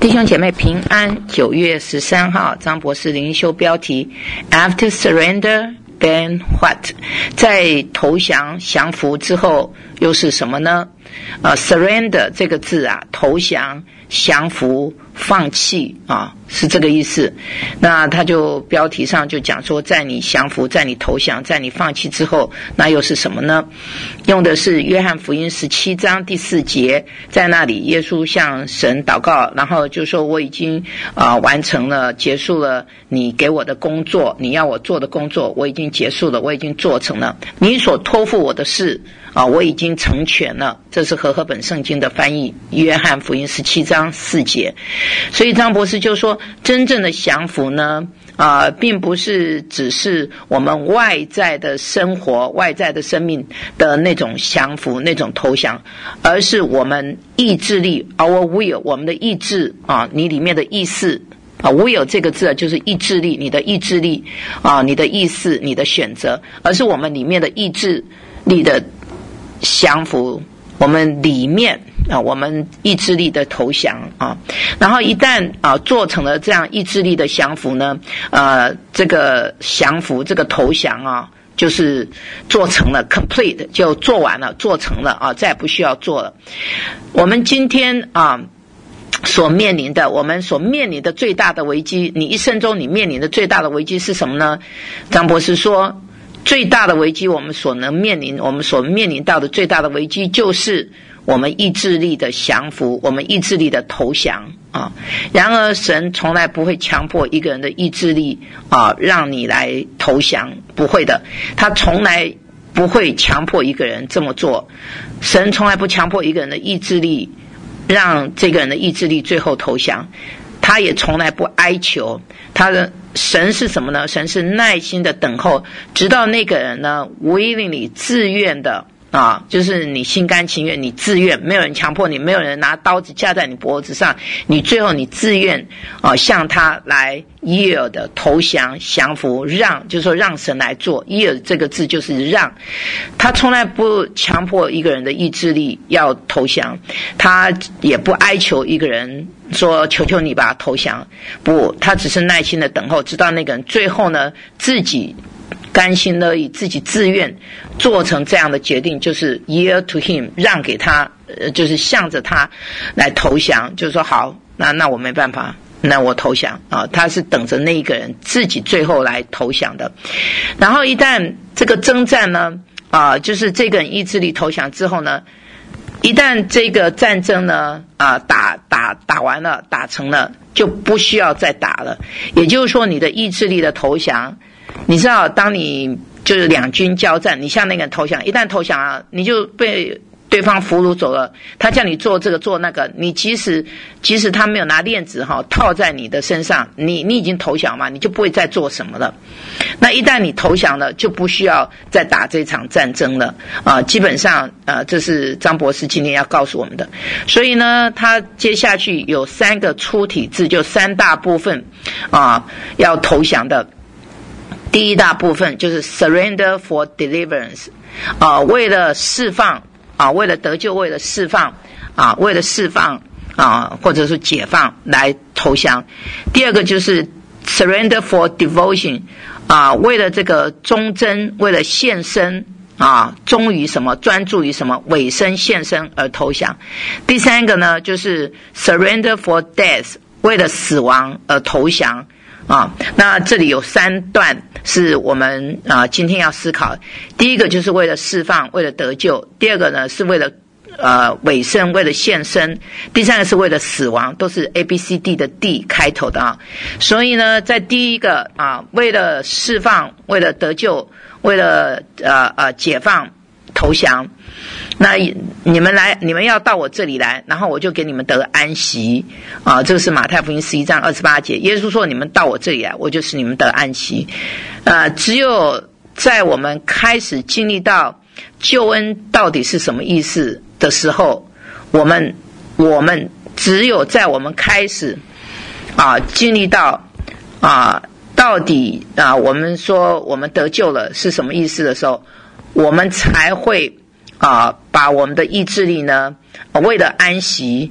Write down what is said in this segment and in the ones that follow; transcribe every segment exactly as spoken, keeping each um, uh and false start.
弟兄姐妹平安。九月十三号，张博士灵修标题 After surrender then what？ 在投降降服之后又是什么呢？呃 surrender 这个字啊，投降、降服、放弃啊，是这个意思。那他就标题上就讲说，在你降服、在你投降、在你放弃之后，那又是什么呢？用的是约翰福音十七章第四节，在那里耶稣向神祷告，然后就说我已经啊、呃、完成了，结束了你给我的工作，你要我做的工作我已经结束了，我已经做成了，你所托付我的事啊，我已经成全了。这是和合本圣经的翻译，约翰福音十七章四节。所以张博士就说，真正的降服呢啊、呃，并不是只是我们外在的生活、外在的生命的那种降服、那种投降，而是我们意志力 our will， 我们的意志啊，你里面的意识啊 will 这个字就是意志力，你的意志力啊，你的意识、你的选择，而是我们里面的意志力的降服，我们里面啊，我们意志力的投降啊，然后一旦啊做成了这样意志力的降服呢，呃，这个降服这个投降啊，就是做成了 complete， 就做完了，做成了啊，再也不需要做了。我们今天啊所面临的，我们所面临的最大的危机，你一生中你面临的最大的危机是什么呢？张博士说，最大的危机，我们所能面临，我们所面临到的最大的危机，就是我们意志力的降服，我们意志力的投降啊。然而，神从来不会强迫一个人的意志力啊，让你来投降，不会的，他从来不会强迫一个人这么做。神从来不强迫一个人的意志力，让这个人的意志力最后投降。他也从来不哀求，他的神是什么呢？神是耐心的等候，直到那个人呢 willingly 自愿的啊，就是你心甘情愿，你自愿，没有人强迫你，没有人拿刀子架在你脖子上，你最后你自愿啊向他来 yield 的投降、降服、让，就是说让神来做。yield 这个字就是让，他从来不强迫一个人的意志力要投降，他也不哀求一个人说求求你吧投降，不，他只是耐心的等候，直到那个人最后呢自己甘心乐意，自己自愿做成这样的决定，就是 yield to him， 让给他，呃，就是向着他来投降，就是说好，那那我没办法，那我投降啊，他是等着那一个人自己最后来投降的。然后一旦这个征战呢啊，就是这个人意志力投降之后呢，一旦这个战争呢啊打打打完了，打成了，就不需要再打了。也就是说，你的意志力的投降，你知道，当你就是两军交战，你向那个人投降，一旦投降啊，你就被对方俘虏走了，他叫你做这个做那个，你即使即使他没有拿链子哈套在你的身上，你你已经投降嘛，你就不会再做什么了。那一旦你投降了，就不需要再打这场战争了啊、呃！基本上啊、呃，这是张博士今天要告诉我们的。所以呢，他接下去有三个出体字，就三大部分啊、呃，要投降的。第一大部分就是 surrender for deliverance， 啊、呃，为了释放啊，为了得救，为了释放啊，为了释放啊，或者是解放来投降。第二个就是 surrender for devotion， 啊，为了这个忠贞，为了献身啊，忠于什么，专注于什么，委身献身而投降。第三个呢，就是 surrender for death， 为了死亡而投降。啊，那这里有三段是我们啊今天要思考。第一个就是为了释放，为了得救；第二个呢是为了呃委身，为了献身；第三个是为了死亡，都是 A B C D 的 D 开头的啊。所以呢，在第一个啊，为了释放，为了得救，为了呃呃解放，投降。那你们来，你们要到我这里来，然后我就给你们得安息啊！这个是马太福音十一章二十八节，耶稣说：“你们到我这里来，我就使你们得安息。”呃，只有在我们开始经历到救恩到底是什么意思的时候，我们我们只有在我们开始啊经历到啊到底啊我们说我们得救了是什么意思的时候，我们才会啊把我们的意志力呢为了安息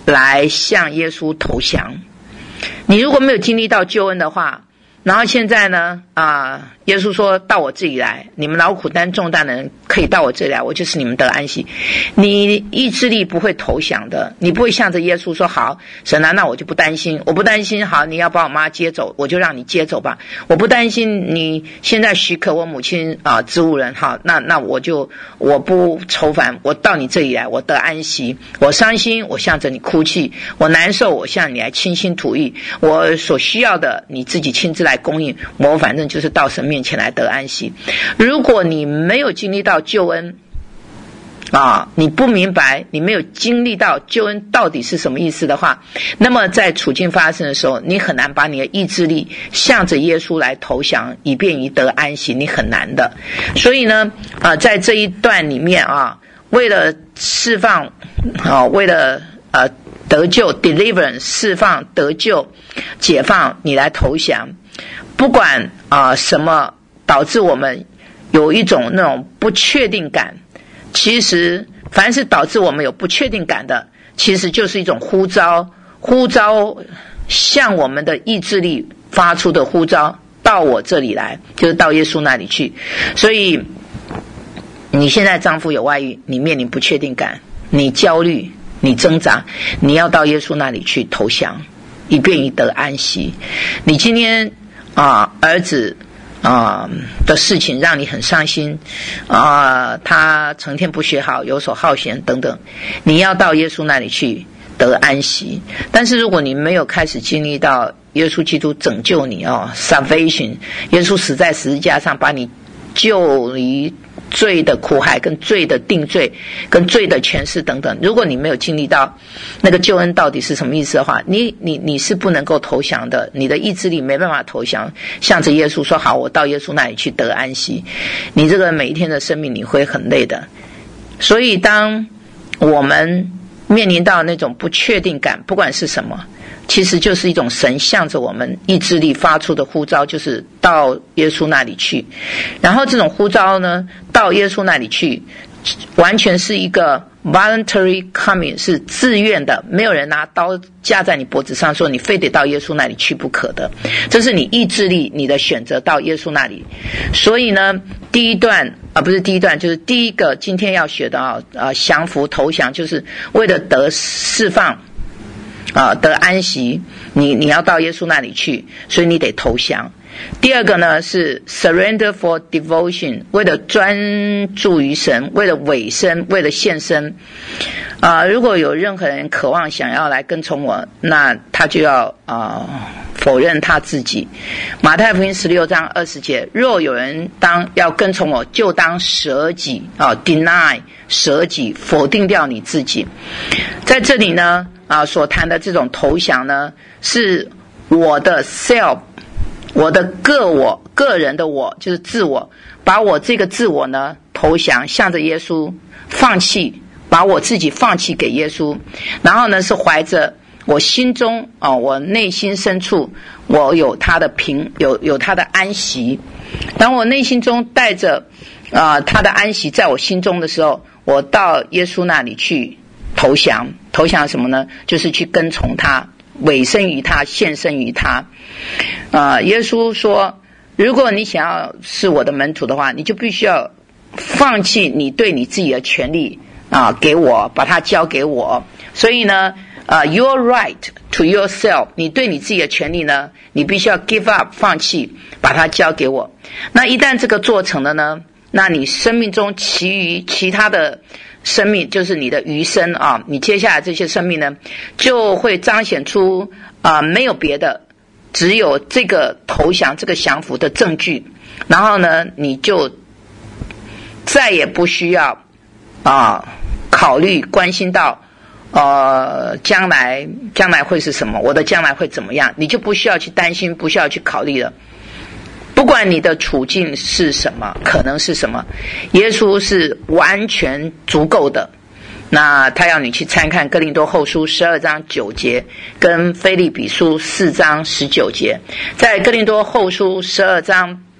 来向耶稣投降。你如果没有经历到救恩的话，然后现在呢啊，耶稣说到我这里来，你们劳苦担重担的人可以到我这里来，我就是你们得安息。你意志力不会投降的，你不会向着耶稣说好神啊，那我就不担心，我不担心，好你要把我妈接走，我就让你接走吧。我不担心你现在许可我母亲啊植物人，好那那我就我不愁烦，我到你这里来，我得安息。我伤心，我向着你哭泣，我难受，我向你来倾心吐意，我所需要的你自己亲自来供应，我反正就是到神面前来得安息。如果你没有经历到救恩啊，你不明白，你没有经历到救恩到底是什么意思的话，那么在处境发生的时候，你很难把你的意志力向着耶稣来投降，以便于得安息，你很难的。所以呢啊，在这一段里面啊，为了释放啊，为了呃得救 deliverance 释放得救解放，你来投降。不管啊、呃、什么导致我们有一种那种不确定感，其实凡是导致我们有不确定感的，其实就是一种呼召，呼召向我们的意志力发出的呼召，到我这里来，就是到耶稣那里去。所以你现在丈夫有外遇，你面临不确定感，你焦虑，你挣扎，你要到耶稣那里去投降，以便于得安息。你今天啊儿子啊的事情让你很伤心啊，他成天不学好，游手好闲等等，你要到耶稣那里去得安息。但是如果你没有开始经历到耶稣基督拯救你哦 salvation， 耶稣死在十字架上把你救离罪的苦海跟罪的定罪跟罪的权势等等，如果你没有经历到那个救恩到底是什么意思的话，你你你是不能够投降的，你的意志力没办法投降，向着耶稣说好，我到耶稣那里去得安息。你这个每一天的生命你会很累的。所以当我们面临到那种不确定感，不管是什么，其实就是一种神向着我们意志力发出的呼召，就是到耶稣那里去。然后这种呼召呢，到耶稣那里去完全是一个 voluntary coming， 是自愿的，没有人拿刀架在你脖子上说你非得到耶稣那里去不可的，这是你意志力你的选择到耶稣那里。所以呢第一段啊，不是第一段，就是第一个今天要学的啊，呃，降服投降，就是为了得释放啊，得安息，你你要到耶稣那里去，所以你得投降。第二个呢是 surrender for devotion， 为了专注于神，为了委身，为了献身。啊、呃，如果有任何人渴望想要来跟从我，那他就要啊、呃、否认他自己。马太福音十六章二十节，若有人当要跟从我，就当舍己啊 deny 舍己，否定掉你自己。在这里呢啊所谈的这种投降呢，是我的 self。我的个我个人的我就是自我，把我这个自我呢投降，向着耶稣放弃，把我自己放弃给耶稣。然后呢是怀着我心中啊、哦，我内心深处我有他的平有有他的安息。当我内心中带着啊、呃、他的安息在我心中的时候，我到耶稣那里去投降。投降什么呢？就是去跟从他，委身于他，献身于他。啊、呃，耶稣说，如果你想要是我的门徒的话，你就必须要放弃你对你自己的权利啊、呃，给我，把它交给我。所以呢，呃 ，your right to yourself， 你对你自己的权利呢，你必须要 give up， 放弃，把它交给我。那一旦这个做成了呢，那你生命中其余其他的生命，就是你的余生啊，你接下来这些生命呢，就会彰显出啊、呃，没有别的，只有这个投降、这个降服的证据。然后呢，你就再也不需要啊、呃、考虑、关心到呃将来将来会是什么，我的将来会怎么样，你就不需要去担心，不需要去考虑了。不管你的处境是什么，可能是什么，耶稣是完全足够的。那他要你去参看哥林多后书十二章九节跟腓立比书四章十九节。在哥林多后书十二章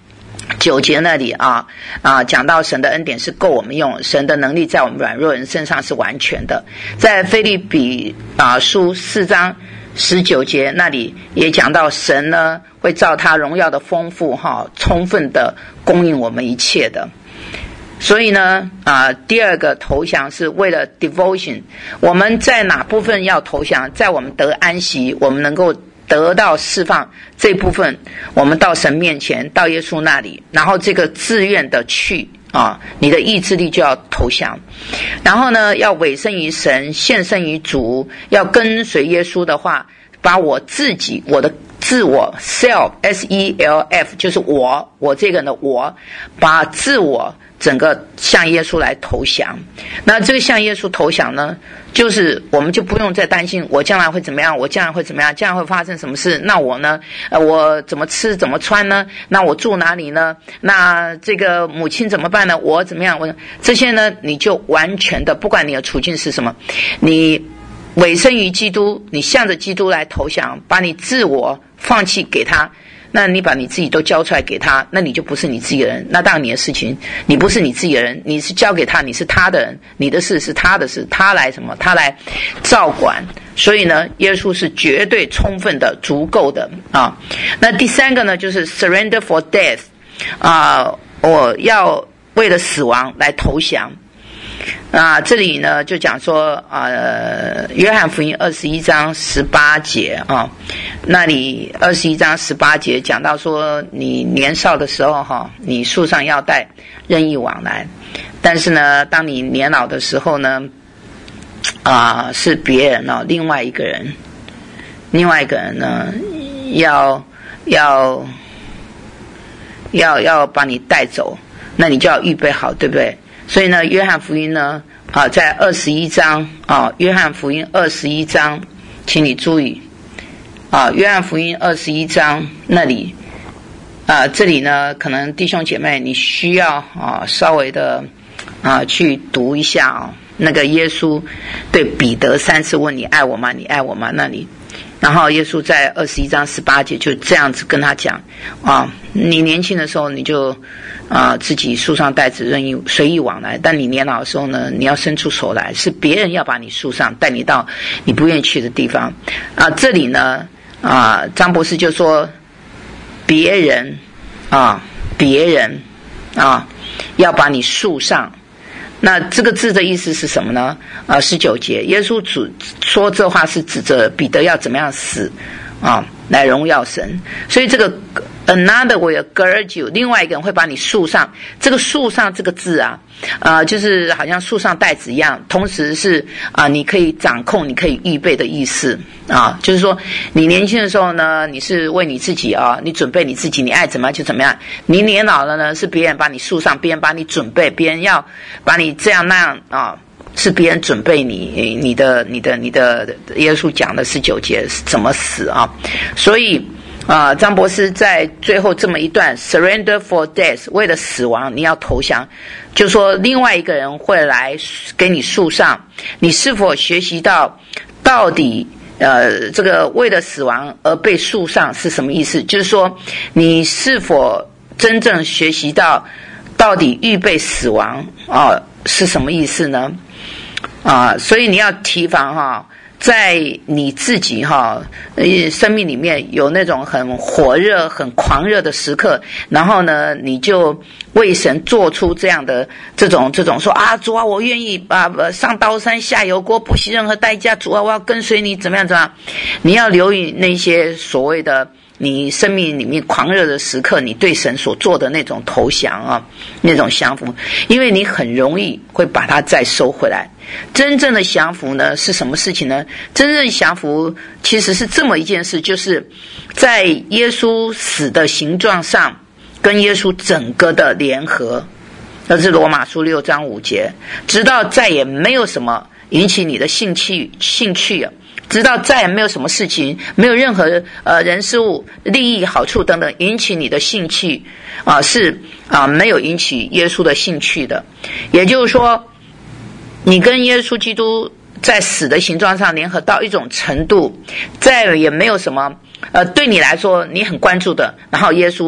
九节那里啊啊讲到神的恩典是够我们用，神的能力在我们软弱人身上是完全的。在腓立比啊书四章十九节那里也讲到神呢会照他荣耀的丰富哈、啊，充分的供应我们一切的。所以呢啊第二个投降是为了 devotion， 我们在哪部分要投降？在我们得安息，我们能够得到释放这部分，我们到神面前，到耶稣那里，然后这个自愿的去啊，你的意志力就要投降。然后呢要委身于神，献身于主，要跟随耶稣的话，把我自己我的自我 self S E L F 就是我我这个人的我，把自我整个向耶稣来投降。那这个向耶稣投降呢，就是我们就不用再担心我将来会怎么样，我将来会怎么样，将来会发生什么事，那我呢呃，我怎么吃怎么穿呢，那我住哪里呢，那这个母亲怎么办呢，我怎么样，我这些呢你就完全的不管你的处境是什么，你委身于基督，你向着基督来投降，把你自我放弃给他，那你把你自己都交出来给他，那你就不是你自己的人。那当然你的事情你不是你自己的人，你是交给他，你是他的人，你的事是他的事，他来什么，他来照管。所以呢耶稣是绝对充分的足够的啊。那第三个呢就是 surrender for death 啊，我要为了死亡来投降。啊，这里呢就讲说，呃，约翰福音二十一章十八节啊，那里二十一章十八节讲到说，你年少的时候哈，你束上腰带，任意往来，但是呢，当你年老的时候呢，啊，是别人哦，另外一个人，另外一个人呢，要要要要把你带走，那你就要预备好，对不对？所以呢约翰福音呢啊在二十一章啊约翰福音二十一章请你注意啊约翰福音二十一章那里啊这里呢可能弟兄姐妹你需要啊稍微的啊去读一下啊那个耶稣对彼得三次问你爱我吗你爱我吗那里，然后耶稣在二十一章十八节就这样子跟他讲啊你年轻的时候你就啊，自己束上带子任意随意往来，但你年老的时候呢，你要伸出手来，是别人要把你束上，带你到你不愿意去的地方。啊，这里呢，啊，张博士就说，别人啊，别人啊，要把你束上。那这个字的意思是什么呢？啊，十九节，耶稣主说这话是指着彼得要怎么样死啊，来荣耀神。所以这个 another will gird you， 另外一个人会把你束上。这个束上这个字啊，呃，就是好像束上带子一样，同时是啊、呃，你可以掌控，你可以预备的意思啊。就是说，你年轻的时候呢，你是为你自己啊，你准备你自己，你爱怎么样就怎么样。你年老了呢，是别人把你束上，别人把你准备，别人要把你这样那样啊。是别人准备你，你的、你的、你的。耶稣讲的十九节是怎么死啊？所以啊，张博士在最后这么一段 ，surrender for death， 为了死亡你要投降，就说另外一个人会来给你束上。你是否学习到到底呃这个为了死亡而被束上是什么意思？就是说你是否真正学习到到底预备死亡啊是什么意思呢？啊，所以你要提防哈，在你自己哈，呃，生命里面有那种很火热、很狂热的时刻，然后呢，你就为神做出这样的这种这种说啊，主啊，我愿意啊，上刀山下油锅，不惜任何代价，主啊，我要跟随你，怎么样怎么样？你要留意那些所谓的你生命里面狂热的时刻，你对神所做的那种投降啊，那种降服，因为你很容易会把它再收回来。真正的降服呢是什么事情呢？真正降服其实是这么一件事，就是在耶稣死的形状上跟耶稣整个的联合，那是罗马书六章五节，直到再也没有什么引起你的兴趣兴趣了，直到再也没有什么事情，没有任何呃人事物利益好处等等引起你的兴趣啊、呃，是啊、呃、没有引起耶稣的兴趣的。也就是说，你跟耶稣基督在死的形状上联合到一种程度，再也没有什么呃对你来说你很关注的，然后耶稣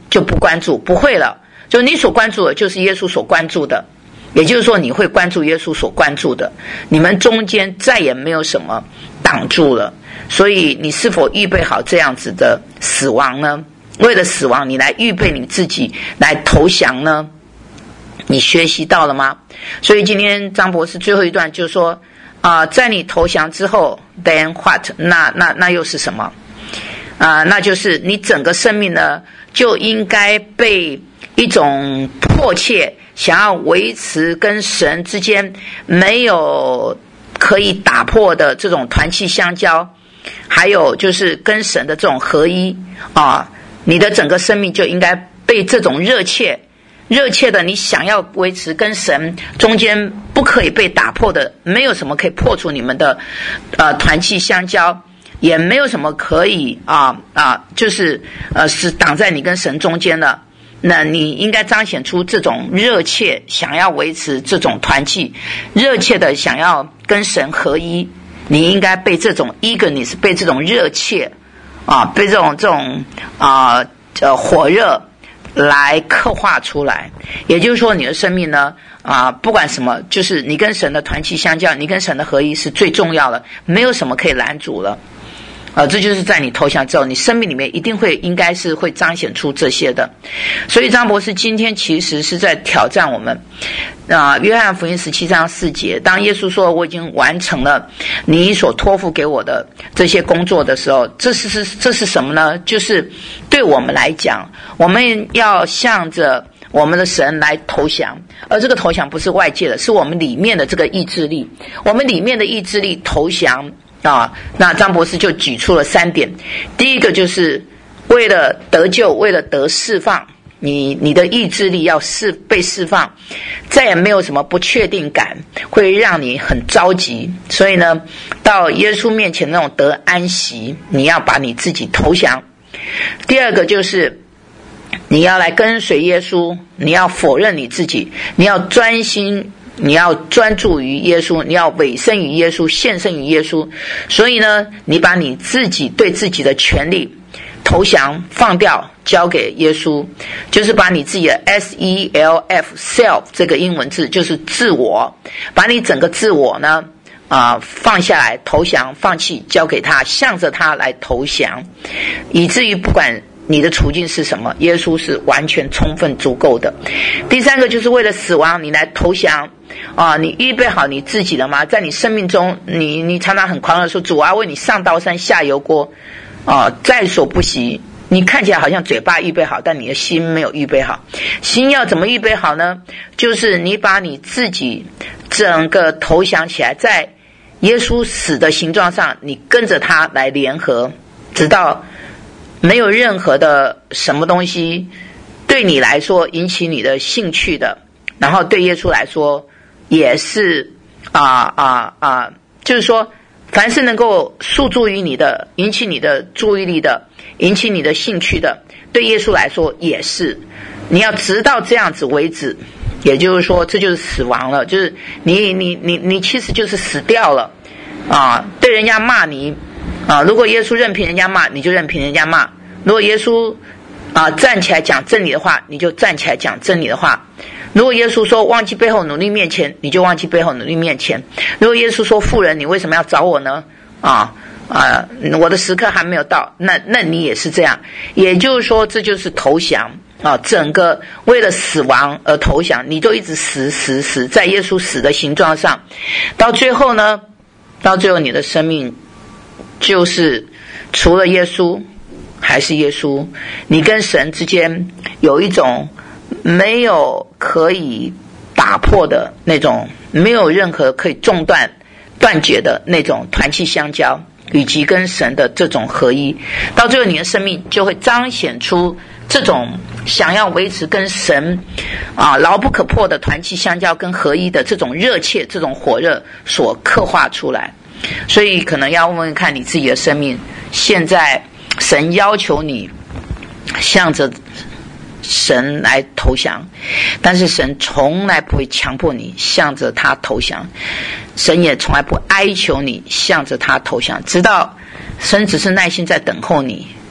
就不关注，不会了。就你所关注的，就是耶稣所关注的，也就是说，你会关注耶稣所关注的，你们中间再也没有什么挡住了。所以，你是否预备好这样子的死亡呢？为了死亡，你来预备你自己来投降呢？你学习到了吗？所以今天张博士最后一段就说啊、呃，在你投降之后 ，then what？ 那那那又是什么？啊、呃，那就是你整个生命呢，就应该被一种迫切想要维持跟神之间没有可以打破的这种团契相交，还有就是跟神的这种合一啊，你的整个生命就应该被这种热切热切的你想要维持跟神中间不可以被打破的，没有什么可以破除你们的呃团契相交，也没有什么可以啊啊就是呃是挡在你跟神中间的。那你应该彰显出这种热切想要维持这种团契，热切的想要跟神合一，你应该被这种 eagerness 被这种热切啊被这种这种啊呃火热来刻画出来。也就是说，你的生命呢啊不管什么，就是你跟神的团契相交，你跟神的合一是最重要的，没有什么可以拦阻了。呃，这就是在你投降之后，你生命里面一定会应该是会彰显出这些的。所以张博士今天其实是在挑战我们啊、呃，约翰福音十七章四节，当耶稣说我已经完成了你所托付给我的这些工作的时候，这是是这是什么呢？就是对我们来讲，我们要向着我们的神来投降，而这个投降不是外界的，是我们里面的这个意志力，我们里面的意志力投降。啊，那张博士就举出了三点。第一个就是为了得救，为了得释放，你你的意志力要释被释放，再也没有什么不确定感会让你很着急。所以呢，到耶稣面前那种得安息，你要把你自己投降。第二个就是你要来跟随耶稣，你要否认你自己，你要专心。你要专注于耶稣，你要委身于耶稣，献身于耶稣。所以呢，你把你自己对自己的权利投降放掉，交给耶稣，就是把你自己的 S E L F self 这个英文字就是自我，把你整个自我呢啊、呃、放下来，投降放弃，交给他，向着他来投降，以至于不管你的处境是什么，耶稣是完全充分足够的。第三个就是为了死亡，你来投降啊！你预备好你自己了吗？在你生命中，你你常常很狂热说，主啊，为你上刀山下油锅啊，在所不惜。你看起来好像嘴巴预备好，但你的心没有预备好。心要怎么预备好呢？就是你把你自己整个投降起来，在耶稣死的形状上，你跟着他来联合，直到没有任何的什么东西对你来说引起你的兴趣的，然后对耶稣来说也是啊啊啊，就是说凡是能够诉诸于你的，引起你的注意力的，引起你的兴趣的，对耶稣来说也是。你要直到这样子为止，也就是说这就是死亡了，就是你你你你其实就是死掉了啊！对人家骂你啊，如果耶稣任凭人家骂，你就任凭人家骂；如果耶稣啊站起来讲真理的话，你就站起来讲真理的话；如果耶稣说忘记背后努力面前，你就忘记背后努力面前；如果耶稣说妇人，你为什么要找我呢？啊啊，我的时刻还没有到，那那你也是这样。也就是说，这就是投降啊！整个为了死亡而投降，你就一直死死死在耶稣死的形状上，到最后呢，到最后你的生命就是除了耶稣还是耶稣，你跟神之间有一种没有可以打破的那种，没有任何可以中断断绝的那种团契相交，以及跟神的这种合一，到最后你的生命就会彰显出这种想要维持跟神啊牢不可破的团契相交跟合一的这种热切，这种火热所刻画出来。所以可能要问问看你自己的生命，现在神要求你向着神来投降，但是神从来不会强迫你向着他投降，神也从来不哀求你向着他投降，直到神只是耐心在等候你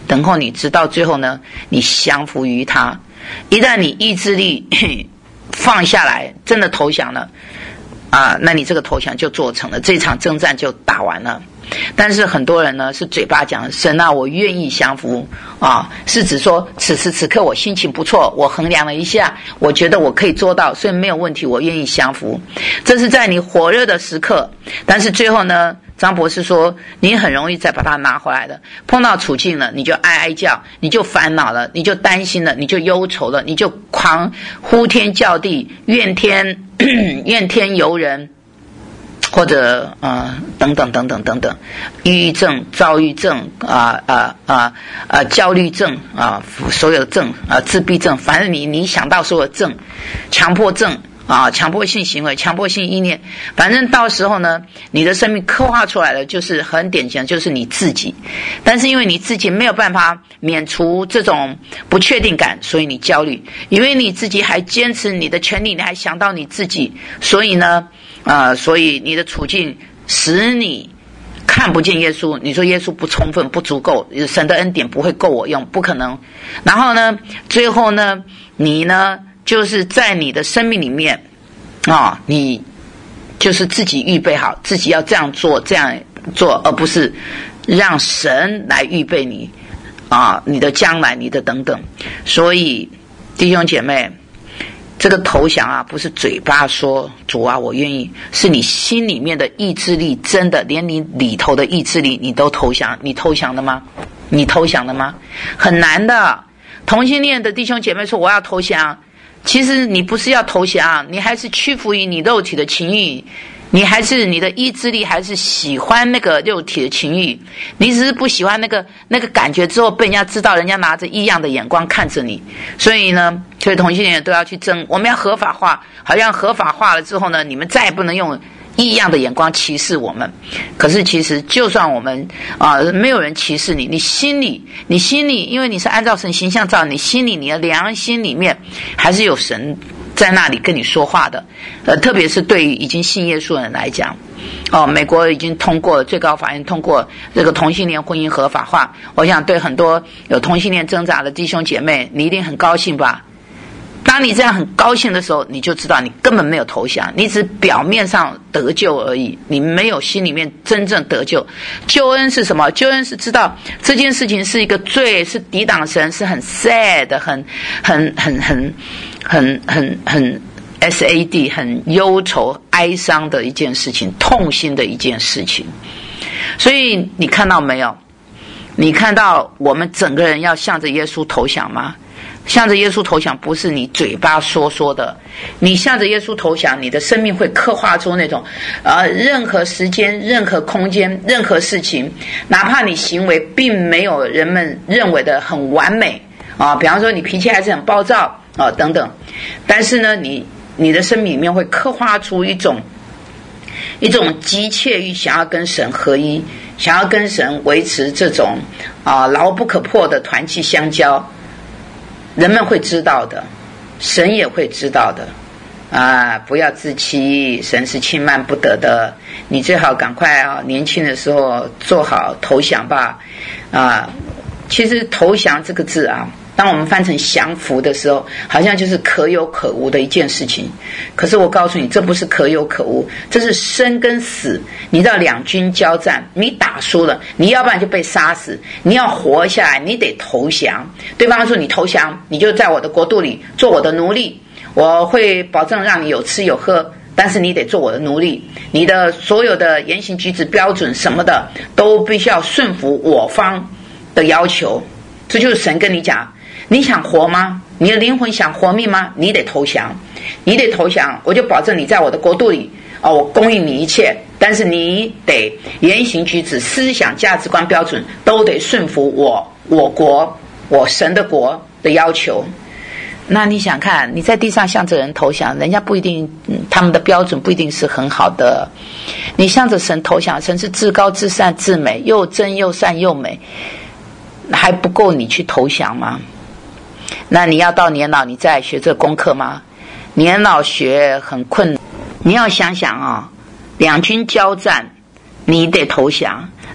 等候你，直到最后呢，你降服于他。一旦你意志力放下来，真的投降了啊，那你这个投降就做成了，这场征战就打完了。但是很多人呢是嘴巴讲神啊，我愿意降服啊，是指说此时此刻我心情不错，我衡量了一下，我觉得我可以做到，所以没有问题，我愿意降服。这是在你火热的时刻，但是最后呢，张博士说你很容易再把它拿回来的。碰到处境了，你就哀哀叫，你就烦恼了，你就担心了，你就忧愁了，你就狂呼天叫地，怨天怨天尤人，或者呃等等等等等等，抑郁症、躁郁症啊啊啊啊焦虑症啊，所有的症啊，自闭症，反正你你想到所有的症，强迫症啊，强迫性行为、强迫性意念，反正到时候呢，你的生命刻画出来的就是很典型的，就是你自己。但是因为你自己没有办法免除这种不确定感，所以你焦虑；因为你自己还坚持你的权利，你还想到你自己，所以呢。啊、呃，所以你的处境使你看不见耶稣。你说耶稣不充分、不足够，神的恩典不会够我用，不可能。然后呢，最后呢，你呢，就是在你的生命里面啊、哦，你就是自己预备好，自己要这样做，这样做，而不是让神来预备你啊，你的将来，你的等等。所以，弟兄姐妹。这个投降啊，不是嘴巴说主啊我愿意，是你心里面的意志力，真的连你里头的意志力你都投降。你投降了吗？你投降了吗？很难的。同性恋的弟兄姐妹说我要投降，其实你不是要投降，你还是屈服于你肉体的情欲，你还是你的意志力还是喜欢那个肉体的情欲，你只是不喜欢那个那个感觉之后被人家知道，人家拿着异样的眼光看着你。所以呢，所以同性恋都要去争，我们要合法化，好像合法化了之后呢，你们再也不能用异样的眼光歧视我们。可是其实就算我们啊、呃、没有人歧视你，你心里你心里因为你是按照神形象造，你心里你的良心里面还是有神在那里跟你说话的。呃，特别是对于已经信耶稣的人来讲，哦，美国已经通过最高法院通过这个同性恋婚姻合法化，我想对很多有同性恋挣扎的弟兄姐妹，你一定很高兴吧？当你这样很高兴的时候，你就知道你根本没有投降，你只表面上得救而已，你没有心里面真正得救。救恩是什么？救恩是知道这件事情是一个罪，是抵挡神，是很 sad 很很很很很很很 S A D 很忧愁哀伤的一件事情，痛心的一件事情。所以你看到没有？你看到我们整个人要向着耶稣投降吗？向着耶稣投降不是你嘴巴说说的，你向着耶稣投降，你的生命会刻画出那种呃，任何时间、任何空间、任何事情，哪怕你行为并没有人们认为的很完美啊，比方说你脾气还是很暴躁啊等等，但是呢，你你的生命里面会刻画出一种一种急切于想要跟神合一，想要跟神维持这种啊牢不可破的团契相交。人们会知道的，神也会知道的啊！不要自欺，神是轻慢不得的。你最好赶快啊，年轻的时候做好投降吧啊！其实投降这个字啊，当我们翻成降服的时候，好像就是可有可无的一件事情。可是我告诉你，这不是可有可无，这是生跟死。你知道两军交战，你打输了，你要不然就被杀死，你要活下来，你得投降。对方说你投降，你就在我的国度里做我的奴隶，我会保证让你有吃有喝，但是你得做我的奴隶，你的所有的言行举止标准什么的都必须要顺服我方的要求。这就是神跟你讲，你想活吗？你的灵魂想活命吗？你得投降，你得投降，我就保证你在我的国度里哦，我供应你一切，但是你得言行举止、思想、价值观、标准都得顺服我我国我神的国的要求。那你想看，你在地上向着人投降，人家不一定、嗯、他们的标准不一定是很好的。你向着神投降，神是至高至善至美，又真又善又美，还不够你去投降吗？那你要到年老你再学这功课吗？年老学很困难。你要想想啊、哦，两军交战你得投降，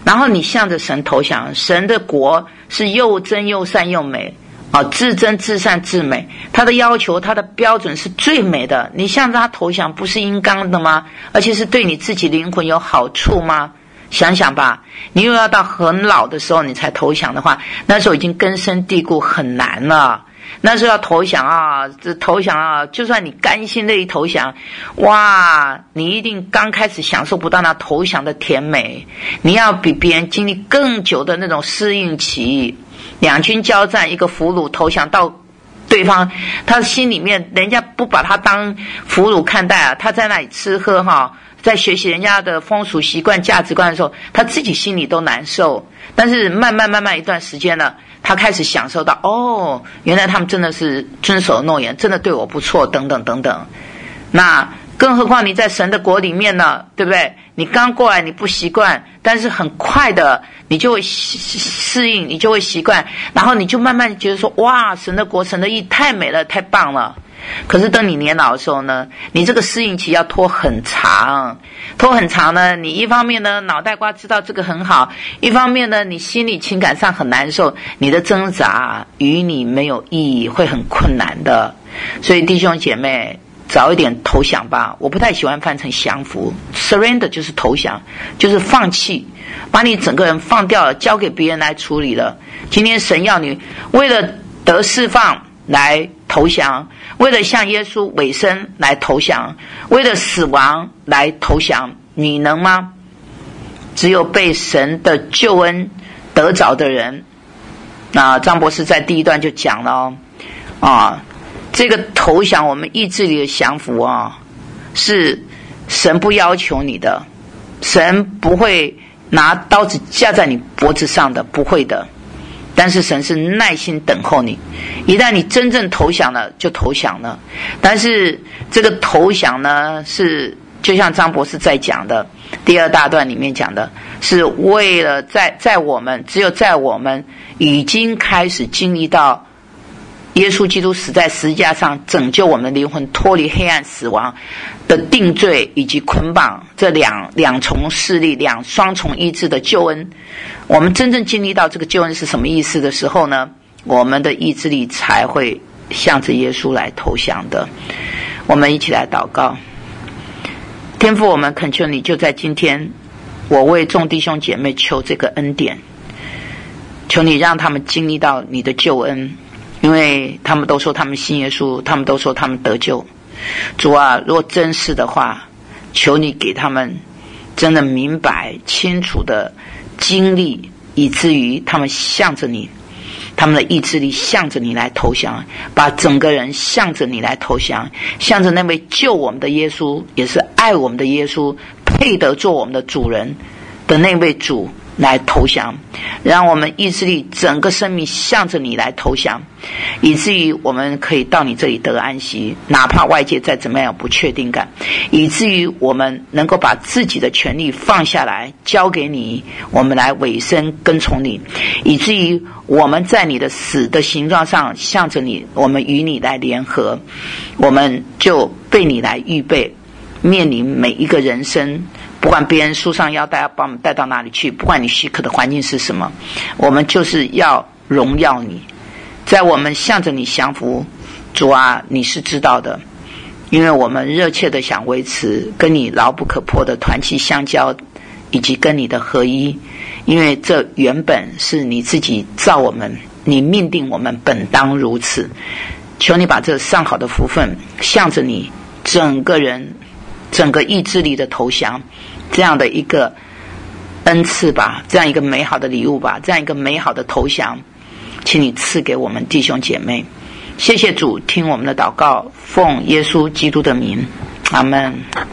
然后你向着神投降，神的国是又真又善又美啊，至真至善至美，他的要求他的标准是最美的，你向着他投降不是应当的吗？而且是对你自己灵魂有好处吗？想想吧，你又要到很老的时候你才投降的话，那时候已经根深蒂固，很难了。那时候要投降啊，这投降啊，就算你甘心乐意投降，哇，你一定刚开始享受不到那投降的甜美，你要比别人经历更久的那种适应期。两军交战，一个俘虏投降到对方，他心里面人家不把他当俘虏看待啊，他在那里吃喝哈，在学习人家的风俗习惯价值观的时候，他自己心里都难受。但是慢慢慢慢一段时间了，他开始享受到，哦，原来他们真的是遵守诺言，真的对我不错，等等等等。那更何况你在神的国里面呢，对不对？你刚过来你不习惯，但是很快的你就会适应，你就会习惯，然后你就慢慢觉得说，哇，神的国神的义太美了，太棒了。可是等你年老的时候呢，你这个适应期要拖很长，拖很长呢，你一方面呢脑袋瓜知道这个很好，一方面呢你心里情感上很难受，你的挣扎与你没有意义，会很困难的。所以弟兄姐妹，早一点投降吧。我不太喜欢翻成降服， surrender 就是投降，就是放弃，把你整个人放掉了，交给别人来处理了。今天神要你为了得释放来投降，为了向耶稣委身来投降，为了死亡来投降，你能吗？只有被神的救恩得着的人。那张博士在第一段就讲了哦，啊，这个投降，我们意志里的降服啊，是神不要求你的，神不会拿刀子架在你脖子上的，不会的。但是神是耐心等候你，一旦你真正投降了就投降了。但是这个投降呢，是就像张博士在讲的第二大段里面讲的，是为了在在我们只有在我们已经开始经历到耶稣基督死在十字架上拯救我们的灵魂脱离黑暗死亡的定罪以及捆绑，这两两重势力两双重医治的救恩，我们真正经历到这个救恩是什么意思的时候呢，我们的意志力才会向着耶稣来投降的。我们一起来祷告。天父，我们恳求你就在今天，我为众弟兄姐妹求这个恩典，求你让他们经历到你的救恩，因为他们都说他们信耶稣，他们都说他们得救。主啊，若真是的话，求你给他们真的明白清楚的经历，以至于他们向着你，他们的意志力向着你来投降，把整个人向着你来投降，向着那位救我们的耶稣，也是爱我们的耶稣，配得做我们的主人的那位主来投降，让我们意志力整个生命向着你来投降，以至于我们可以到你这里得安息，哪怕外界再怎么样不确定感，以至于我们能够把自己的权利放下来交给你，我们来委身跟从你，以至于我们在你的死的形状上向着你，我们与你来联合，我们就被你来预备面临每一个人生，不管别人书上要带要把我们带到哪里去，不管你许可的环境是什么，我们就是要荣耀你。在我们向着你降服，主啊，你是知道的，因为我们热切的想维持跟你牢不可破的团契相交，以及跟你的合一，因为这原本是你自己造我们，你命定我们本当如此。求你把这上好的福分向着你整个人整个意志力的投降，这样的一个恩赐吧，这样一个美好的礼物吧，这样一个美好的投降，请你赐给我们弟兄姐妹。谢谢主，听我们的祷告，奉耶稣基督的名，阿们。